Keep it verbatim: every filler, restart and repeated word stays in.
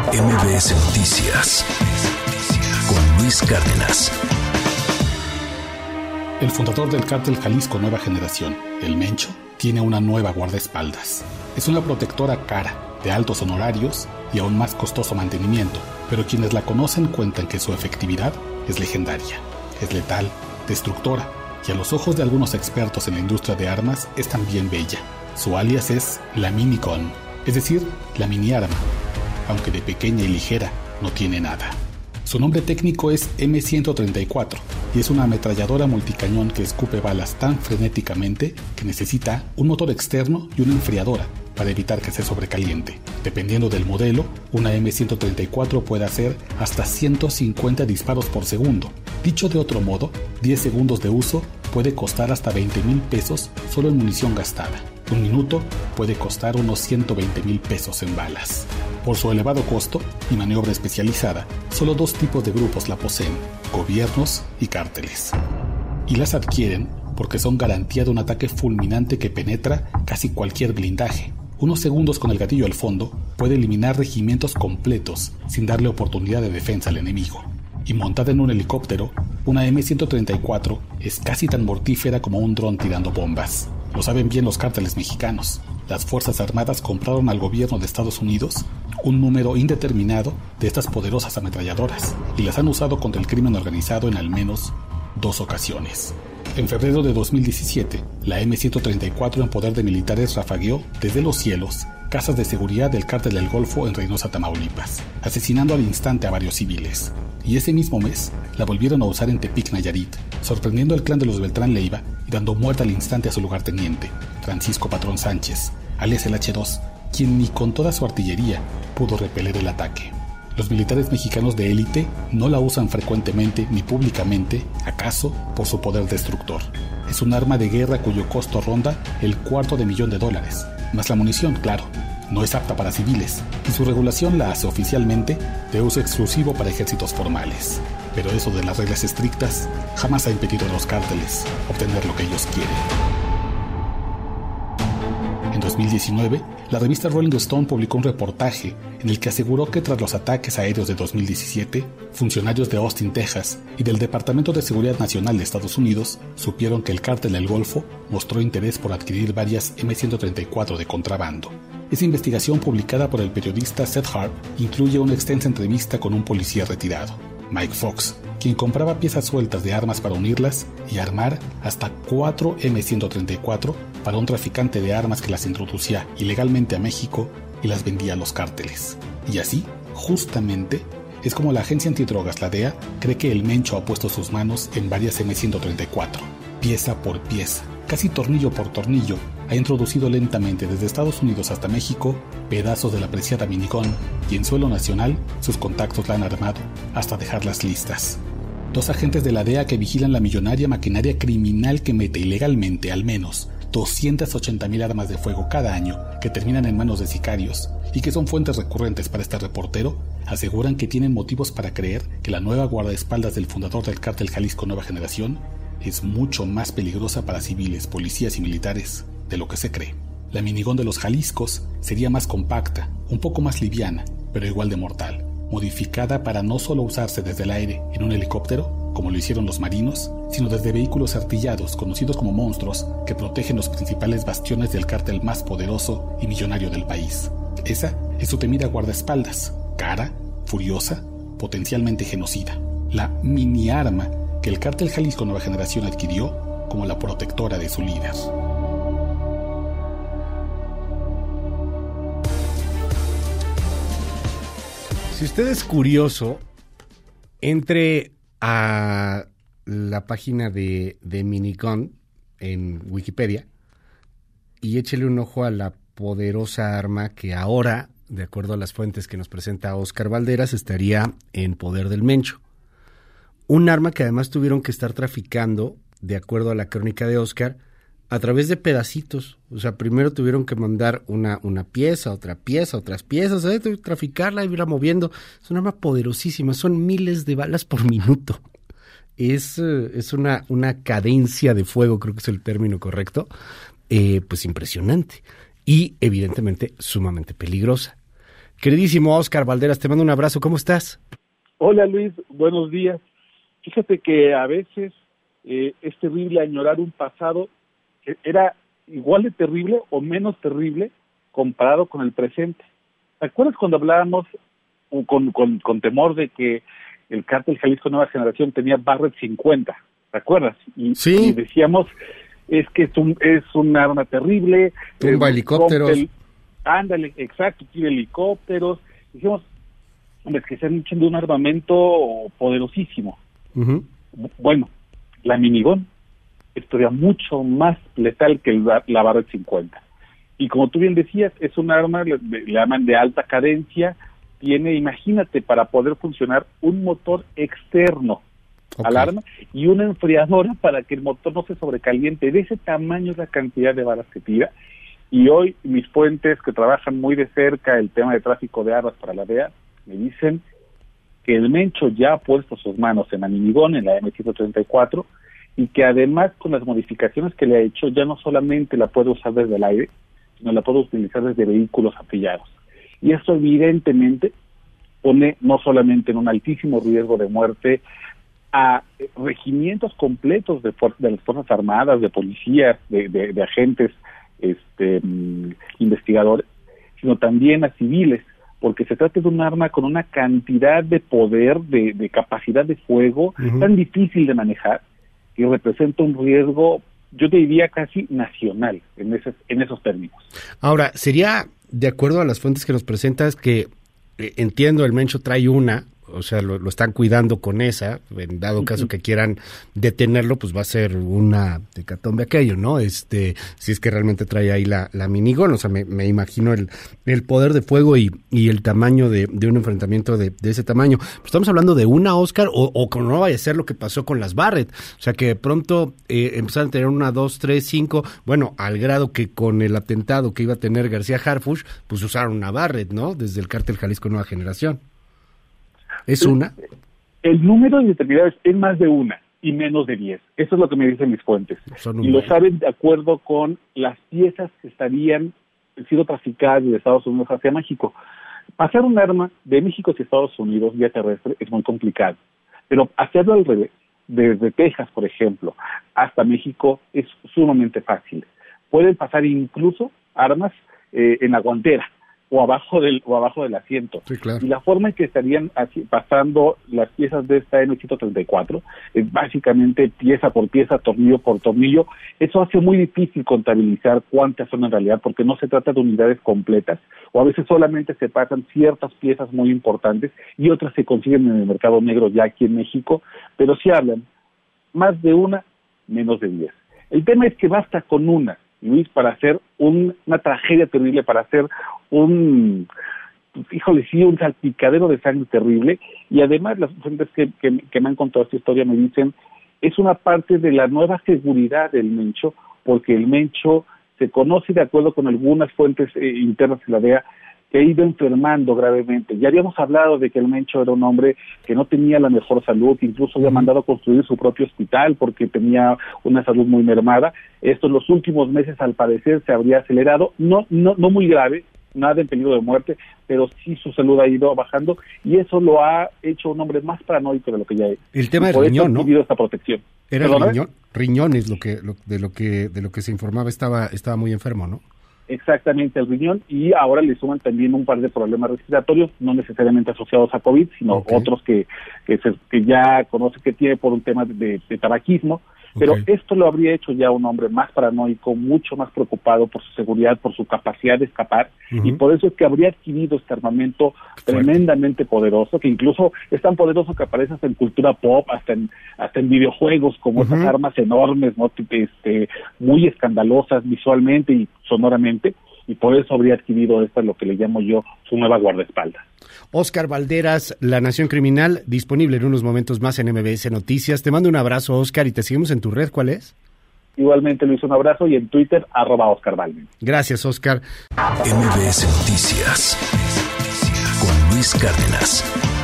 M B S Noticias con Luis Cárdenas. El fundador del cártel Jalisco Nueva Generación, El Mencho, tiene una nueva guardaespaldas. Es una protectora cara, de altos honorarios y aún más costoso mantenimiento, pero quienes la conocen cuentan que su efectividad es legendaria, es letal, destructora, y a los ojos de algunos expertos en la industria de armas es también bella. Su alias es la Minigun, es decir, la mini arma, aunque de pequeña y ligera no tiene nada. Su nombre técnico es eme ciento treinta y cuatro y es una ametralladora multicañón que escupe balas tan frenéticamente que necesita un motor externo y una enfriadora para evitar que se sobrecaliente. Dependiendo del modelo, una eme ciento treinta y cuatro puede hacer hasta ciento cincuenta disparos por segundo. Dicho de otro modo, diez segundos de uso puede costar hasta veinte mil pesos solo en munición gastada. Un minuto puede costar unos ciento veinte mil pesos en balas. Por su elevado costo y maniobra especializada, solo dos tipos de grupos la poseen: gobiernos y cárteles. Y las adquieren porque son garantía de un ataque fulminante que penetra casi cualquier blindaje. Unos segundos con el gatillo al fondo puede eliminar regimientos completos sin darle oportunidad de defensa al enemigo. Y montada en un helicóptero, una eme ciento treinta y cuatro es casi tan mortífera como un dron tirando bombas. Lo saben bien los cárteles mexicanos. Las Fuerzas Armadas compraron al gobierno de Estados Unidos un número indeterminado de estas poderosas ametralladoras y las han usado contra el crimen organizado en al menos dos ocasiones. En febrero de dos mil diecisiete, la eme ciento treinta y cuatro en poder de militares rafagueó desde los cielos casas de seguridad del Cártel del Golfo en Reynosa, Tamaulipas, asesinando al instante a varios civiles. Y ese mismo mes la volvieron a usar en Tepic, Nayarit, sorprendiendo al clan de los Beltrán Leiva y dando muerte al instante a su lugarteniente, Francisco Patrón Sánchez, alias el hache dos, quien ni con toda su artillería pudo repeler el ataque. Los militares mexicanos de élite no la usan frecuentemente ni públicamente, acaso por su poder destructor. Es un arma de guerra cuyo costo ronda el cuarto de millón de dólares, más la munición, claro. No es apta para civiles, y su regulación la hace oficialmente de uso exclusivo para ejércitos formales. Pero eso de las reglas estrictas jamás ha impedido a los cárteles obtener lo que ellos quieren. En dos mil diecinueve, la revista Rolling Stone publicó un reportaje en el que aseguró que tras los ataques aéreos de dos mil diecisiete, funcionarios de Austin, Texas y del Departamento de Seguridad Nacional de Estados Unidos supieron que el Cártel del Golfo mostró interés por adquirir varias eme ciento treinta y cuatro de contrabando. Esa investigación, publicada por el periodista Seth Harp, incluye una extensa entrevista con un policía retirado, Mike Fox, quien compraba piezas sueltas de armas para unirlas y armar hasta cuatro eme ciento treinta y cuatro para un traficante de armas que las introducía ilegalmente a México y las vendía a los cárteles. Y así, justamente, es como la agencia antidrogas, la D E A, cree que el Mencho ha puesto sus manos en varias eme ciento treinta y cuatro. Pieza por pieza, casi tornillo por tornillo, ha introducido lentamente desde Estados Unidos hasta México pedazos de la preciada Minigun, y en suelo nacional sus contactos la han armado hasta dejarlas listas. Dos agentes de la D E A que vigilan la millonaria maquinaria criminal que mete ilegalmente al menos doscientas ochenta mil armas de fuego cada año que terminan en manos de sicarios y que son fuentes recurrentes para este reportero, aseguran que tienen motivos para creer que la nueva guardaespaldas del fundador del Cártel Jalisco Nueva Generación es mucho más peligrosa para civiles, policías y militares de lo que se cree. La minigón de los Jaliscos sería más compacta, un poco más liviana, pero igual de mortal, modificada para no solo usarse desde el aire en un helicóptero, como lo hicieron los marinos, sino desde vehículos artillados conocidos como monstruos que protegen los principales bastiones del cártel más poderoso y millonario del país. Esa es su temida guardaespaldas, cara, furiosa, potencialmente genocida. La mini arma que el Cártel Jalisco Nueva Generación adquirió como la protectora de su líder. Si usted es curioso, entre a la página de, de Minigun en Wikipedia y échele un ojo a la poderosa arma que ahora, de acuerdo a las fuentes que nos presenta Oscar Valderas, estaría en poder del Mencho. Un arma que además tuvieron que estar traficando, de acuerdo a la crónica de Oscar, a través de pedacitos. O sea, primero tuvieron que mandar una, una pieza, otra pieza, otras piezas, ¿eh? traficarla y irla moviendo. Es un arma poderosísima, son miles de balas por minuto. Es, es una, una cadencia de fuego, creo que es el término correcto, eh, pues impresionante. Y evidentemente sumamente peligrosa. Queridísimo Óscar Balderas, te mando un abrazo, ¿cómo estás? Hola Luis, buenos días. Fíjate que a veces eh, es terrible añorar un pasado que era igual de terrible o menos terrible comparado con el presente. ¿Te acuerdas cuando hablábamos con, con, con temor de que el cártel Jalisco Nueva Generación tenía Barrett cincuenta? ¿Te acuerdas? Y, sí. y decíamos, es que es un, es un arma terrible. Tumba eh, helicópteros. El, ándale, exacto, tiene helicópteros. Dijimos, hombre, es que se han hecho de un armamento poderosísimo. Uh-huh. Bueno, la minigón es todavía mucho más letal que el, la Barrett cincuenta. Y como tú bien decías, es un arma, le, le llaman de alta cadencia, tiene, imagínate, para poder funcionar, un motor externo okay. al arma y una enfriadora para que el motor no se sobrecaliente. De ese tamaño es la cantidad de balas que tira. Y hoy mis fuentes que trabajan muy de cerca el tema de tráfico de armas para la D E A, me dicen que el Mencho ya ha puesto sus manos en la minigón, en la eme ciento treinta y cuatro, y que además con las modificaciones que le ha hecho, ya no solamente la puede usar desde el aire, sino la puede utilizar desde vehículos apillados. Y esto evidentemente pone no solamente en un altísimo riesgo de muerte a regimientos completos de, fuer- de las Fuerzas Armadas, de policías, de, de, de agentes este, um, investigadores, sino también a civiles, porque se trata de un arma con una cantidad de poder, de, de capacidad de fuego, uh-huh. tan difícil de manejar, que representa un riesgo, yo te diría casi nacional, en, ese, en esos términos. Ahora, sería, de acuerdo a las fuentes que nos presentas, que eh, entiendo, el Mencho trae una, o sea, lo, lo están cuidando con esa, en dado caso que quieran detenerlo, pues va a ser una hecatombe aquello, ¿no? Este, si es que realmente trae ahí la, la minigón, o sea, me, me imagino el, el poder de fuego y, y el tamaño de, de un enfrentamiento de, de ese tamaño. Pero estamos hablando de una, Óscar, o, o que no vaya a ser lo que pasó con las Barrett, o sea, que de pronto eh, empezaron a tener una, dos, tres, cinco, bueno, al grado que con el atentado que iba a tener García Harfuch, pues usaron una Barrett, ¿no? Desde el cártel Jalisco Nueva Generación. ¿Es una? El número de determinados es más de una y menos de diez. Eso es lo que me dicen mis fuentes. Y lo saben de acuerdo con las piezas que estarían sido traficadas de Estados Unidos hacia México. Pasar un arma de México hacia Estados Unidos vía terrestre es muy complicado. Pero hacerlo al revés, desde Texas, por ejemplo, hasta México es sumamente fácil. Pueden pasar incluso armas eh, en la guantera o abajo del o abajo del asiento. Sí, claro. Y la forma en que estarían así, pasando las piezas de esta eme ciento treinta y cuatro es básicamente pieza por pieza, tornillo por tornillo. Eso hace muy difícil contabilizar cuántas son en realidad, porque no se trata de unidades completas, o a veces solamente se pasan ciertas piezas muy importantes y otras se consiguen en el mercado negro ya aquí en México, pero sí hablan más de una, menos de diez. El tema es que basta con una, Luis, para hacer un, una tragedia terrible, para hacer un, híjole, sí, un salpicadero de sangre terrible. Y además las fuentes que, que, que me han contado esta historia me dicen, es una parte de la nueva seguridad del Mencho, porque el Mencho se conoce, de acuerdo con algunas fuentes eh, internas de la D E A, que ha ido enfermando gravemente. Ya habíamos hablado de que el Mencho era un hombre que no tenía la mejor salud, incluso había mandado a construir su propio hospital porque tenía una salud muy mermada. Esto en los últimos meses, al parecer, se habría acelerado, no no no muy grave, nada en peligro de muerte, pero sí su salud ha ido bajando y eso lo ha hecho un hombre más paranoico de lo que ya es. El tema del riñón, ¿no? Esta protección. Era el riñón, riñón es lo que lo, de lo que de lo que se informaba, estaba estaba muy enfermo, ¿no? Exactamente, el riñón, y ahora le suman también un par de problemas respiratorios, no necesariamente asociados a COVID, sino okay. otros que que, se, que ya conoce que tiene por un tema de, de tabaquismo, pero okay. esto lo habría hecho ya un hombre más paranoico, mucho más preocupado por su seguridad, por su capacidad de escapar, uh-huh. y por eso es que habría adquirido este armamento tremendamente poderoso, que incluso es tan poderoso que aparece hasta en cultura pop, hasta en hasta en videojuegos, como uh-huh. esas armas enormes, ¿no? este muy escandalosas visualmente y sonoramente, y por eso habría adquirido esta, lo que le llamo yo, su nueva guardaespaldas. Óscar Balderas, La Nación Criminal, disponible en unos momentos más en eme be ese Noticias. Te mando un abrazo, Óscar, y te seguimos en tu red, ¿cuál es? Igualmente, Luis, un abrazo, y en Twitter, arroba Óscar Balderas. Gracias, Óscar. eme be ese Noticias con Luis Cárdenas.